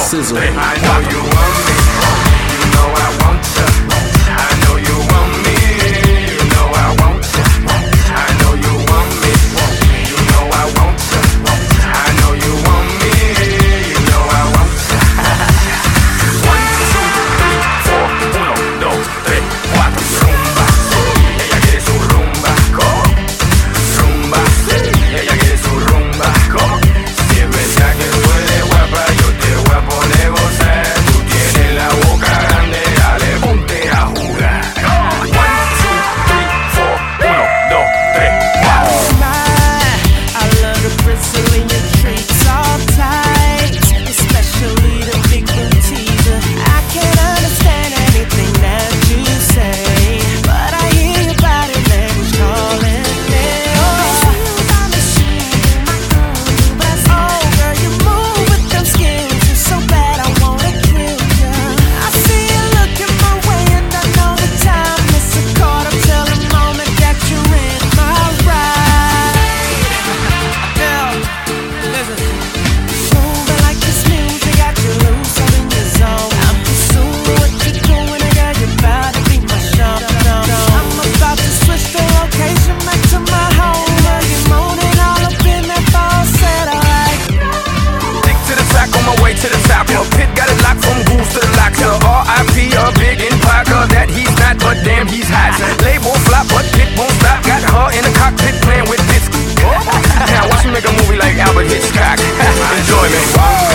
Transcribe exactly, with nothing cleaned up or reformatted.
Sizzle. I know you want me, you know I want you. I know you want me, you know I want you. I know you want me, you know I want you. I know you want me, you know I want you. One, two, three, four, uno, dos, tres, cuatro, rumba. Ella quiere su rumba, ¿cómo? Rumba, ella quiere su rumba, ¿cómo? Si es verdad que tú eres guapa, yo te voy a poner a gozar. Tú tienes la boca grande, dale, ponte a jugar. One, two, three, four, uno, dos, tres, cuatro. I love the bristle in your treats all tight, especially the big boom teaser. I can't understand anything that you say, but I hear your body language calling me. Oh, girl, you move with them skills. You're so bad, I wanna kill ya. I see you looking my way, and I know the time is a quarter till the moment that you're in my ride. Girl, listen. Moving like this music got you loose up in your zone. I'm pursuing what you're doing, and girl, you're about to be my show. I'm about to switch the location back to my home. Girl, you're moaning all up in that falsetto like. Stick to the track on my way to the top. Your pit got it locked from goose to the lock. To R I P a big in Parker that he's not, but damn he's hot. Label flop, but Pit won't stop. Got her in the cockpit playing with bits. Now watch me make a movie like Albert Hitchcock. Enjoy me.